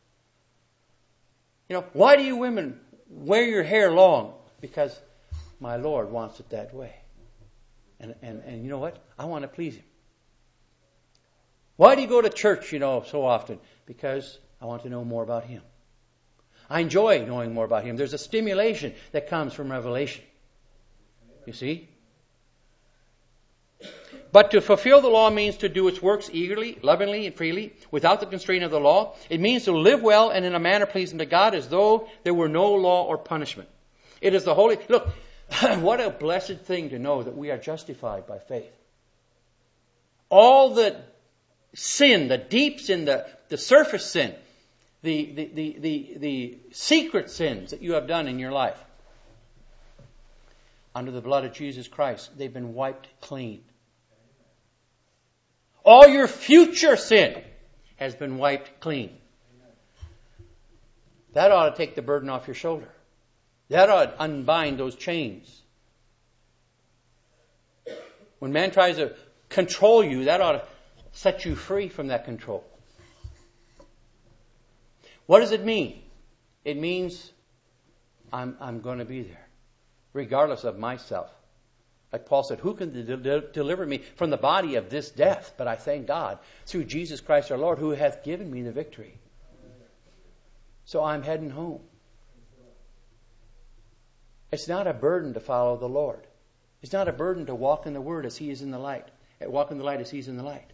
You know, why do you women wear your hair long? Because my Lord wants it that way. And, and, and you know what? I want to please Him. Why do you go to church, you know, so often? Because I want to know more about Him. I enjoy knowing more about Him. There's a stimulation that comes from revelation. You see? But to fulfill the law means to do its works eagerly, lovingly, and freely, without the constraint of the law. It means to live well and in a manner pleasing to God as though there were no law or punishment. It is the Holy... Look, what a blessed thing to know that we are justified by faith. All the sin, the deep sin, the, the surface sin, the, the, the, the, the secret sins that you have done in your life, under the blood of Jesus Christ, they've been wiped clean. All your future sin has been wiped clean. That ought to take the burden off your shoulder. That ought to unbind those chains. When man tries to control you, that ought to set you free from that control. What does it mean? It means I'm, I'm going to be there, regardless of myself. Like Paul said, who can de- de- deliver me from the body of this death? But I thank God through Jesus Christ our Lord, who hath given me the victory. So I'm heading home. It's not a burden to follow the Lord. It's not a burden to walk in the Word as He is in the light. Walk in the light as He's in the light.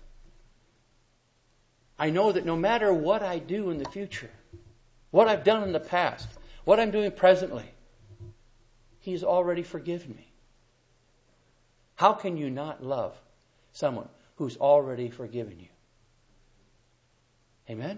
I know that no matter what I do in the future, what I've done in the past, what I'm doing presently, He's already forgiven me. How can you not love someone who's already forgiven you? Amen?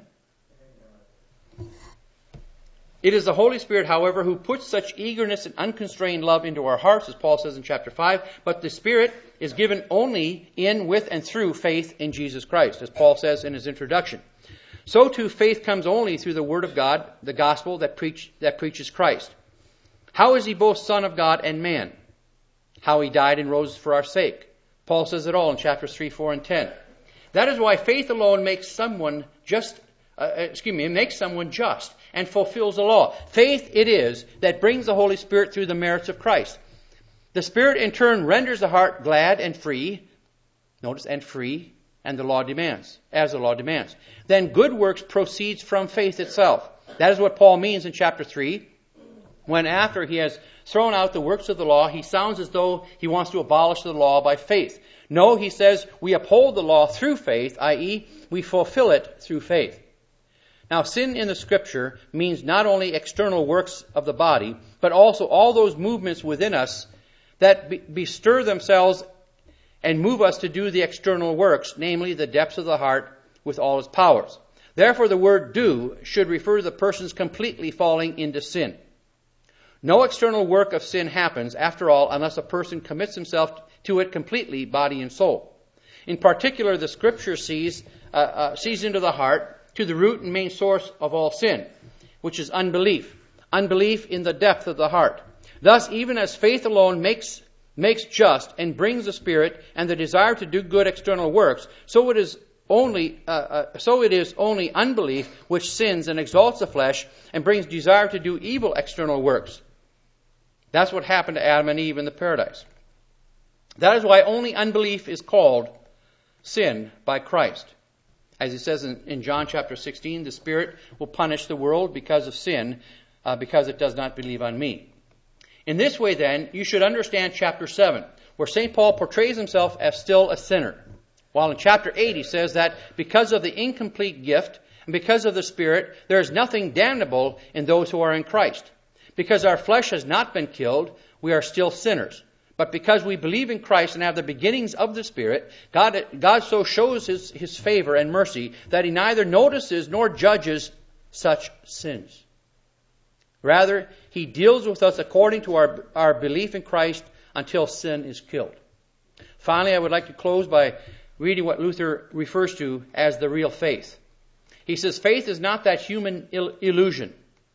It is the Holy Spirit, however, who puts such eagerness and unconstrained love into our hearts, as Paul says in chapter five. But the Spirit is given only in, with, and through faith in Jesus Christ, as Paul says in his introduction. So too, faith comes only through the Word of God, the gospel that preach, that preaches Christ. How is He both Son of God and man? How He died and rose for our sake. Paul says it all in chapters three, four, and ten. That is why faith alone makes someone just, uh, excuse me, makes someone just and fulfills the law. Faith it is that brings the Holy Spirit through the merits of Christ. The Spirit in turn renders the heart glad and free. Notice, and free, and the law demands, as the law demands. Then good works proceeds from faith itself. That is what Paul means in chapter three, when after he has thrown out the works of the law, he sounds as though he wants to abolish the law by faith. No, he says, we uphold the law through faith, that is, we fulfill it through faith. Now, sin in the Scripture means not only external works of the body, but also all those movements within us that bestir themselves and move us to do the external works, namely the depths of the heart with all its powers. Therefore, the word do should refer to the person's completely falling into sin. No external work of sin happens, after all, unless a person commits himself to it completely, body and soul. In particular, the Scripture sees, uh, uh, sees into the heart, to the root and main source of all sin, which is unbelief. Unbelief in the depth of the heart. Thus, even as faith alone makes makes just and brings the Spirit and the desire to do good external works, so it is only uh, uh, so it is only unbelief which sins and exalts the flesh and brings desire to do evil external works. That's what happened to Adam and Eve in the paradise. That is why only unbelief is called sin by Christ. As he says in, in John chapter sixteen, the Spirit will punish the world because of sin, uh, because it does not believe on me. In this way, then, you should understand chapter seven, where Saint Paul portrays himself as still a sinner. While in chapter eight, he says that because of the incomplete gift and because of the Spirit, there is nothing damnable in those who are in Christ. Because our flesh has not been killed, we are still sinners. But because we believe in Christ and have the beginnings of the Spirit, God, God so shows his, his favor and mercy that He neither notices nor judges such sins. Rather, He deals with us according to our, our belief in Christ until sin is killed. Finally, I would like to close by reading what Luther refers to as the real faith. He says, faith is not that human il- illusion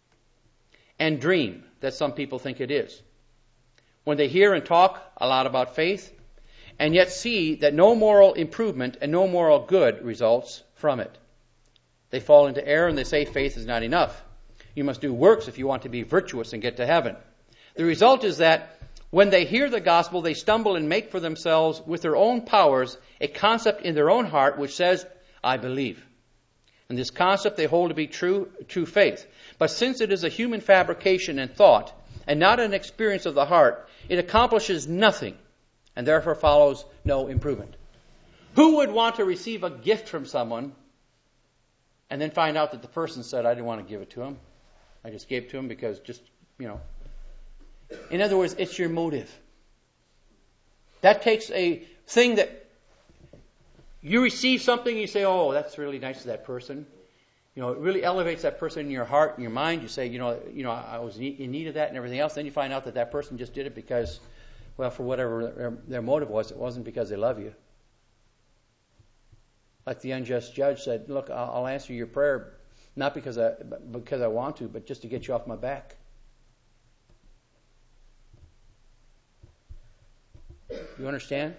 and dream that some people think it is. When they hear and talk a lot about faith, and yet see that no moral improvement and no moral good results from it. They fall into error and they say faith is not enough. You must do works if you want to be virtuous and get to heaven. The result is that when they hear the gospel, they stumble and make for themselves with their own powers a concept in their own heart which says, I believe. And this concept they hold to be true, true faith. But since it is a human fabrication and thought, and not an experience of the heart, it accomplishes nothing, and therefore follows no improvement. Who would want to receive a gift from someone and then find out that the person said, I didn't want to give it to him. I just gave it to him because just, you know. In other words, it's your motive. That takes a thing that you receive something, you say, oh, that's really nice of that person. You know, it really elevates that person in your heart and your mind. You say, you know, you know, I was in need of that and everything else. Then you find out that that person just did it because, well, for whatever their, their motive was, it wasn't because they love you. Like the unjust judge said, look, I'll, I'll answer your prayer not because I because I want to, but just to get you off my back. You understand?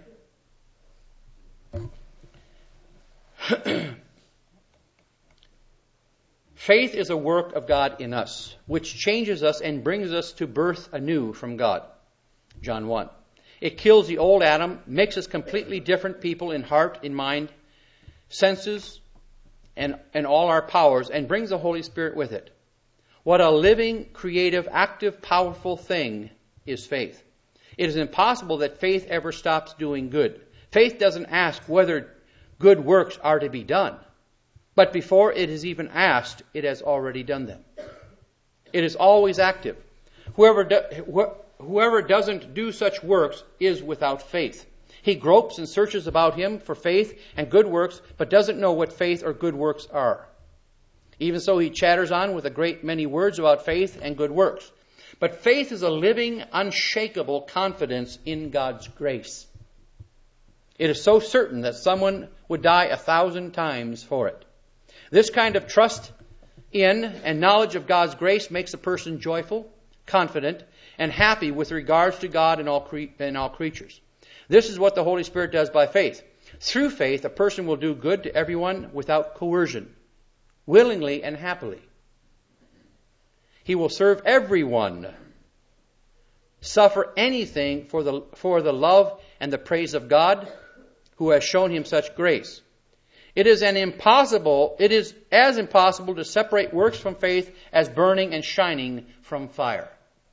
Faith is a work of God in us, which changes us and brings us to birth anew from God. John one. It kills the old Adam, makes us completely different people in heart, in mind, senses, and, and all our powers, and brings the Holy Spirit with it. What a living, creative, active, powerful thing is faith. It is impossible that faith ever stops doing good. Faith doesn't ask whether good works are to be done. But before it is even asked, it has already done them. It is always active. Whoever, do, wh- whoever doesn't do such works is without faith. He gropes and searches about him for faith and good works, but doesn't know what faith or good works are. Even so, he chatters on with a great many words about faith and good works. But faith is a living, unshakable confidence in God's grace. It is so certain that someone would die a thousand times for it. This kind of trust in and knowledge of God's grace makes a person joyful, confident, and happy with regards to God and all, cre- and all creatures. This is what the Holy Spirit does by faith. Through faith, a person will do good to everyone without coercion, willingly and happily. He will serve everyone, suffer anything for the, for the love and the praise of God, who has shown him such grace. It is an impossible, it is as impossible to separate works from faith as burning and shining from fire.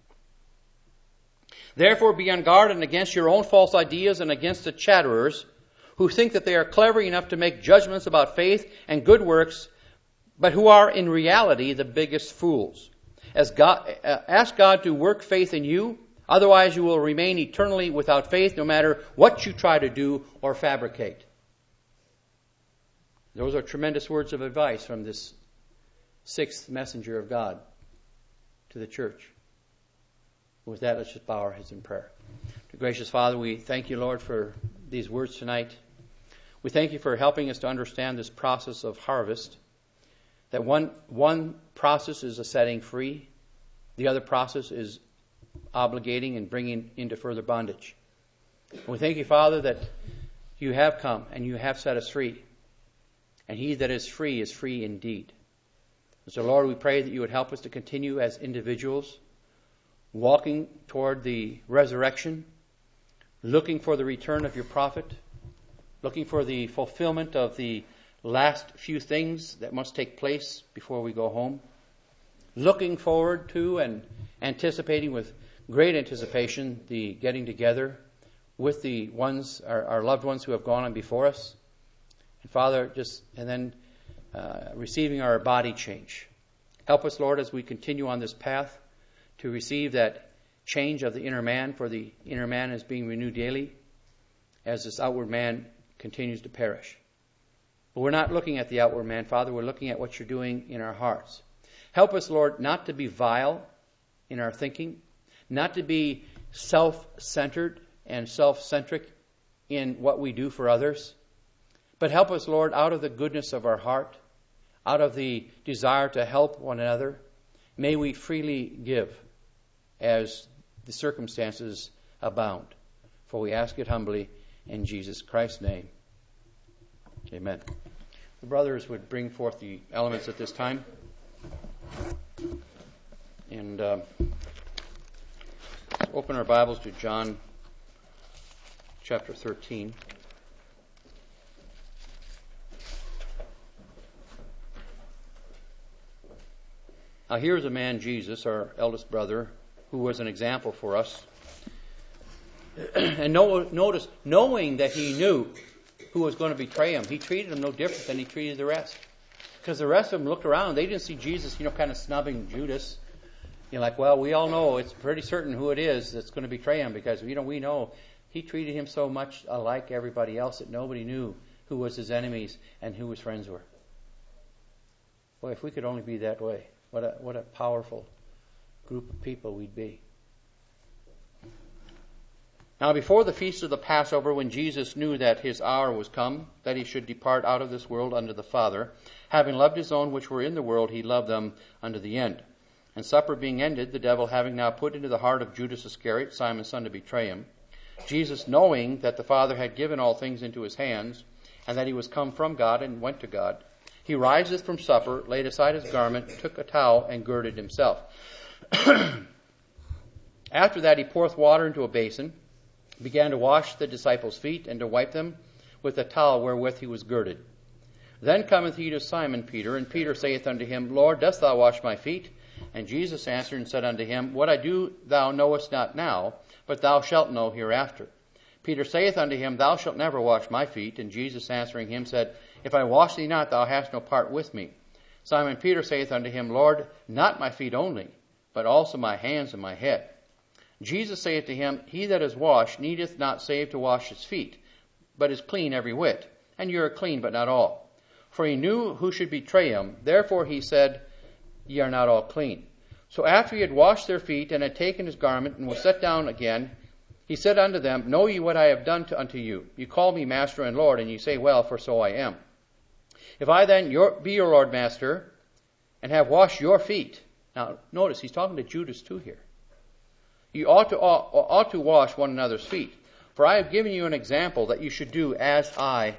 Therefore be on guard and against your own false ideas and against the chatterers who think that they are clever enough to make judgments about faith and good works, but who are in reality the biggest fools. As God, uh, ask God to work faith in you, otherwise you will remain eternally without faith no matter what you try to do or fabricate. Those are tremendous words of advice from this sixth messenger of God to the church. With that, let's just bow our heads in prayer. Gracious Father, we thank you, Lord, for these words tonight. We thank you for helping us to understand this process of harvest. That one, one process is a setting free. The other process is obligating and bringing into further bondage. And we thank you, Father, that you have come and you have set us free. And he that is free is free indeed. And so, Lord, we pray that you would help us to continue as individuals, walking toward the resurrection, looking for the return of your prophet, looking for the fulfillment of the last few things that must take place before we go home, looking forward to and anticipating with great anticipation the getting together with the ones, our, our loved ones who have gone on before us. And Father, just and then uh, receiving our body change. Help us, Lord, as we continue on this path to receive that change of the inner man, for the inner man is being renewed daily as this outward man continues to perish. But we're not looking at the outward man, Father. We're looking at what you're doing in our hearts. Help us, Lord, not to be vile in our thinking, not to be self-centered and self-centric in what we do for others. But help us, Lord, out of the goodness of our heart, out of the desire to help one another, may we freely give as the circumstances abound. For we ask it humbly in Jesus Christ's name. Amen. The brothers would bring forth the elements at this time. And uh, open our Bibles to John chapter thirteen. Now here's a man, Jesus, our eldest brother, who was an example for us. And no, notice, knowing that he knew who was going to betray him, he treated him no different than he treated the rest. Because the rest of them looked around. They didn't see Jesus, you know, kind of snubbing Judas. You're like, well, we all know it's pretty certain who it is that's going to betray him, because, you know, we know he treated him so much alike everybody else that nobody knew who was his enemies and who his friends were. Boy, if we could only be that way. What a what a powerful group of people we'd be. Now, before the feast of the Passover, when Jesus knew that his hour was come, that he should depart out of this world unto the Father, having loved his own which were in the world, he loved them unto the end. And supper being ended, the devil having now put into the heart of Judas Iscariot, Simon's son, to betray him, Jesus, knowing that the Father had given all things into his hands, and that he was come from God and went to God, He riseth from supper, laid aside his garment, took a towel, and girded himself. After that he poureth water into a basin, began to wash the disciples' feet, and to wipe them with the towel wherewith he was girded. Then cometh he to Simon Peter, and Peter saith unto him, Lord, dost thou wash my feet? And Jesus answered and said unto him, What I do thou knowest not now, but thou shalt know hereafter. Peter saith unto him, Thou shalt never wash my feet. And Jesus answering him said, If I wash thee not, thou hast no part with me. Simon Peter saith unto him, Lord, not my feet only, but also my hands and my head. Jesus saith to him, He that is washed needeth not save to wash his feet, but is clean every whit. And ye are clean, but not all. For he knew who should betray him. Therefore he said, Ye are not all clean. So after he had washed their feet, and had taken his garment, and was set down again, he said unto them, Know ye what I have done to, unto you? You call me Master and Lord, and ye say, Well, for so I am. If I then your, be your Lord Master, and have washed your feet. Now, notice, he's talking to Judas too here. You ought to, ought, ought to wash one another's feet. For I have given you an example that you should do as I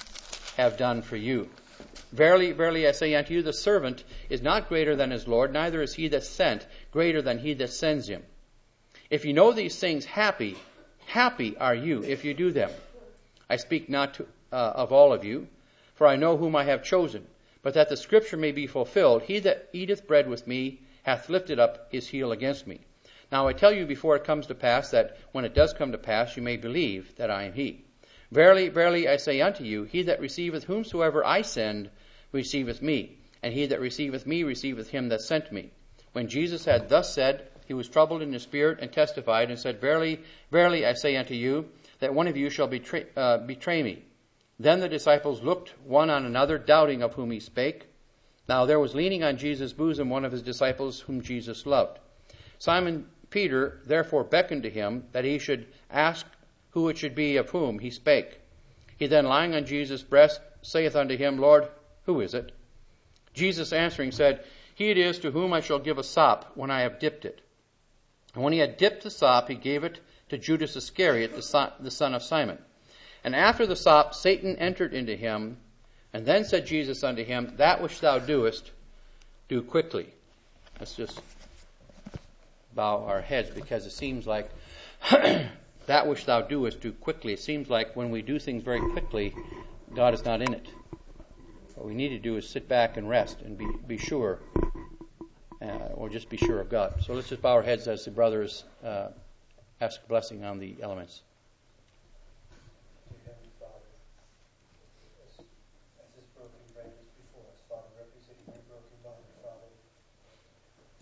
have done for you. Verily, verily, I say unto you, the servant is not greater than his Lord, neither is he that sent greater than he that sends him. If you know these things, happy, happy are you if you do them. I speak not to, uh, of all of you, for I know whom I have chosen. But that the scripture may be fulfilled, he that eateth bread with me hath lifted up his heel against me. Now I tell you before it comes to pass, that when it does come to pass, you may believe that I am he. Verily, verily, I say unto you, he that receiveth whomsoever I send receiveth me, and he that receiveth me receiveth him that sent me. When Jesus had thus said, he was troubled in his spirit, and testified, and said, Verily, verily, I say unto you, that one of you shall betray, uh, betray me. Then the disciples looked one on another, doubting of whom he spake. Now there was leaning on Jesus' bosom one of his disciples whom Jesus loved. Simon Peter therefore beckoned to him that he should ask who it should be of whom he spake. He then, lying on Jesus' breast, saith unto him, Lord, who is it? Jesus answering said, He it is to whom I shall give a sop when I have dipped it. And when he had dipped the sop, he gave it to Judas Iscariot, the son, the son of Simon. And after the sop, Satan entered into him. And then said Jesus unto him, That which thou doest, do quickly. Let's just bow our heads, because it seems like that which thou doest, do quickly. It seems like when we do things very quickly, God is not in it. What we need to do is sit back and rest and be, be sure, uh, or just be sure of God. So let's just bow our heads as the brothers uh, ask a blessing on the elements.